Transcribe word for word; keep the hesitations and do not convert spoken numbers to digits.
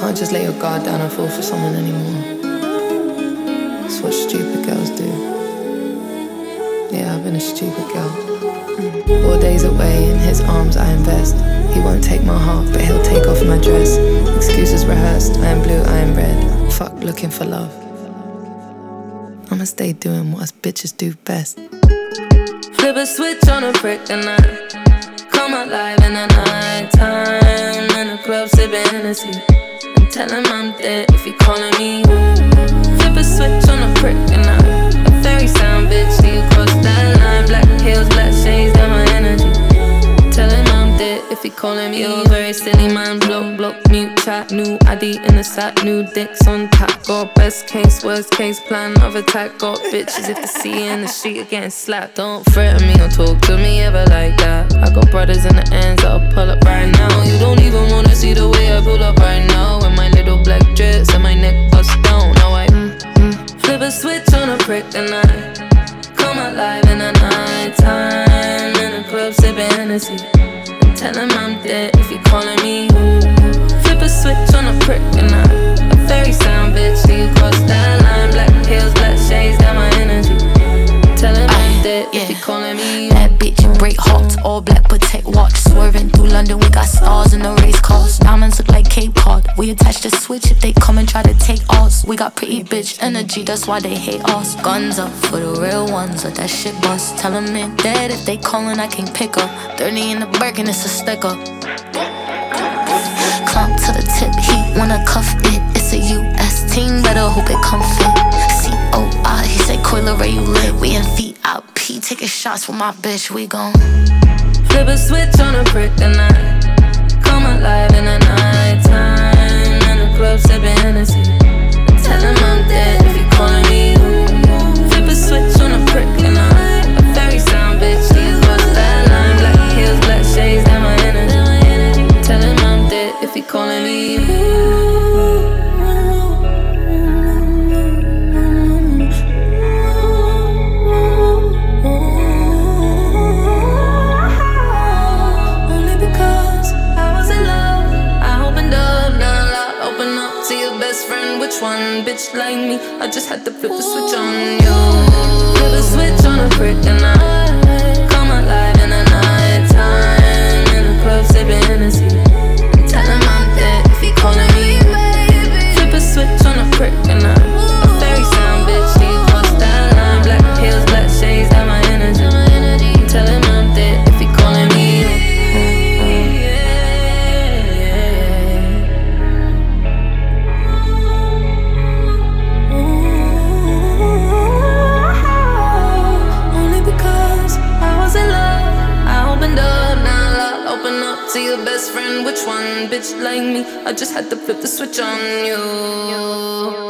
can't just let your guard down and fall for someone anymore. That's what stupid girls do. Yeah, I've been a stupid girl. Mm. All days away, in his arms I invest. He won't take my heart, but he'll take off my dress. Excuses rehearsed, I am blue, I am red. Fuck looking for love. I'ma stay doing what us bitches do best. Flip a switch on a prick and I come alive in the night time. In the club sipping Hennessy and tell him I'm dead if he calling me. Flip a switch on a prick and I a fairy sound bitch. See you cross that line. Black heels, black shades, got my energy. Tell him I'm dead if he calling me. You're very silly man, block, block, mute, chat. New I D in the sack, new dicks on tap. Got best case, worst case, plan of attack. Got bitches if they see you in the street are getting slapped. Don't threaten me or talk to me ever like that. I got brothers in the ends that'll pull up right now. You don't even wanna see the way I pull up right now. With my little black dress and my neck bust down. Now I mm, mm, flip a switch on a prick and I come alive in the night time. In the club sipping Hennessy and tell him I'm dead if he calling me. Flip a switch on a prick and I a fairy sound bitch. See you cross that line. Black heels, black shades, got my energy. Tell him I'm dead yeah. if he calling me. That bitch in break hearts, all black protect watch. Swerving through London, we got stars in the race cars. Diamonds look like Cape Cod. We attach the switch if they come and try to take ours. We got pretty bitch energy, that's why they hate us. Guns up for the real ones, let that shit bust. Tell them they're dead if they callin', I can pick up. thirty in the Birkin, it's a sticker. Climb to the tip, he wanna cuff it. It's a U S team, better hope it come fit. C O I, he say Coiler Ray, you lit. We in V I P, taking shots with my bitch, we gon' flip a switch on a prick and I come alive in the night time. In the club sipping Hennessy and tell him I'm dead if he calling me. Flip a switch on a prick and I a fairy sound bitch. See you cross that line. Black heels, black shades, got my energy. Tell him I'm dead if he calling me. Which one, bitch like me? I just had to flip the switch on you. Flip a switch on a prick and I come alive in the night time. In the club sipping Hennessy and tell him I'm dead if he calling me. Flip a switch on a prick and I a fairy sound bitch. See you cross that line. Black heels, black shades, got my energy. Tell him I'm dead if he calling me. To your best friend, which one, bitch like me? I just had to flip the switch on you.